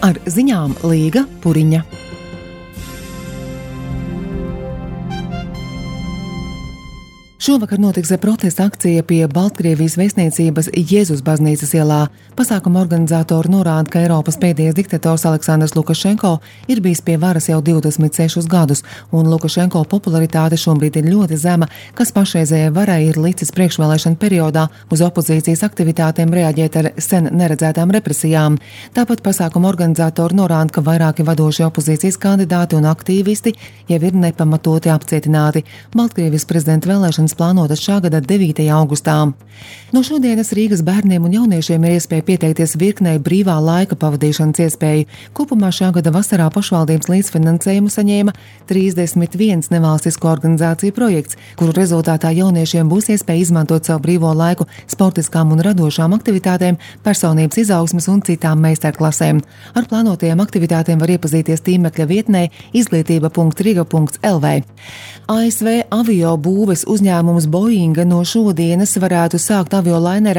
Ar ziņām Līga Puriņa. Šovakar notiks protesta akcija pie Baltkrievijas vēstniecības Jēzus baznīcas ielā. Pasākuma organizatori norāda, ka Eiropas pēdējais diktators Aleksandrs Lukašenko ir bijis pie varas jau 26 gadus, un Lukašenko popularitāte šobrīd ir ļoti zema, kas pašreizējai varai ir licis priekšvēlēšana periodā uz opozīcijas aktivitātēm reaģēt ar sen neredzētām represijām. Tāpat pasākuma organizatori norāda, ka vairāki vadošie opozīcijas kandidāti un aktīvisti jau ir nepamatoti apcietināti. Baltkrievijas prezidenta vēlēšanas plānotas šā gada 9. augustā. No šodienas Rīgas bērniem un jauniešiem ir iespēja pieteikties virknei brīvā laika pavadīšanas iespēju. Kopumā šā gada vasarā pašvaldības līdzfinansējumu saņēma 31 nevalstisko organizāciju projekts, kuru rezultātā jauniešiem būs iespēja izmantot savu brīvo laiku sportiskām un radošām aktivitātēm, personības izaugsmes un citām meistarklasēm. Ar plānotajām aktivitātēm var iepazīties tīmekļa vietnē izglītība.riga.lv. ASV avio būves uzņēmums Boeing no šodienas varētu sākt aviolainera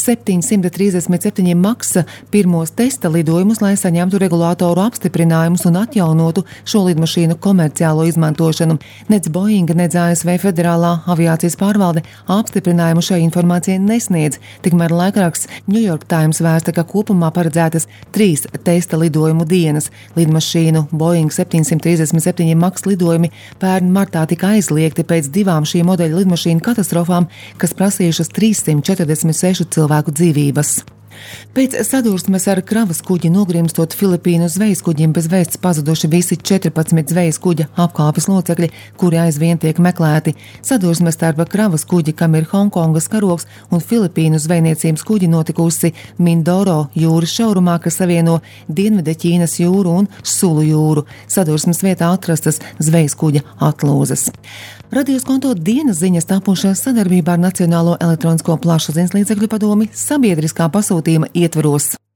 737 MAX pirmos testa lidojumus, lai saņemtu regulātoru apstiprinājumus un atjaunotu šo lidmašīnu komerciālo izmantošanu. Nec Boeing, nec ASV Federālā aviācijas pārvalde apstiprinājumu šai informācijai nesniedz. Tikmēr laikraksts New York Times vēsta, ka kopumā paredzētas 3 testa lidojumu dienas. Lidmašīnu Boeing 737 MAX lidojumi pērn martā tika aizliegti pēc 2 šī modeļa lidmašīnu katastrofām, kas prasījušas 346 cilvēku dzīvības. Pēc sadursmes ar kravas kuģi nogrimstot Filipīnu zvejas kuģim bez vēsts pazuduši visi 14 zvejas kuģa apkalpes locekļi, kuri aizvien tiek meklēti. Sadursme starp kravas kuģi, kam ir Hongkongas karogs, un Filipīnu zvejniecības kuģi notikusi Mindoro jūras šaurumā, kas savieno Dienvidķīnas jūru un Sulu jūru. Sadursmes vietā atrastas zvejas kuģa atlūzas. Radījus konto dienas ziņas tapušās sadarbībā ar Nacionālo elektronisko plašsaziņas līdzekļu padomi sabiedriskā pasūtījuma ietvaros.